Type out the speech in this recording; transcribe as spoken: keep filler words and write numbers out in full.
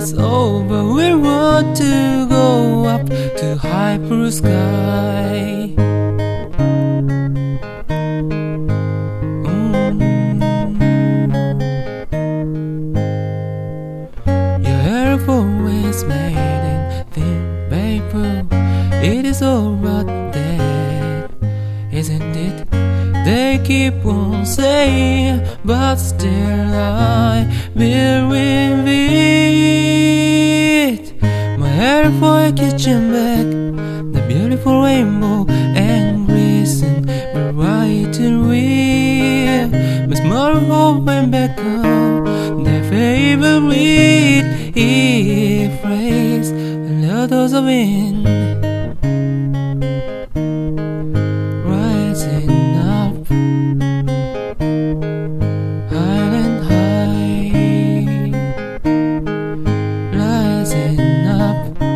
is over, we want to go up to high blue sky. Mm. Your airphone is made in thin paper. It is all right there, isn't it? They keep on saying, but still I believe it. My hair for a kitchen bag, the beautiful rainbow and glisten, bright and real. My small hope and back home, their favorite phrase, and others of wind rising up, high and high, rising up.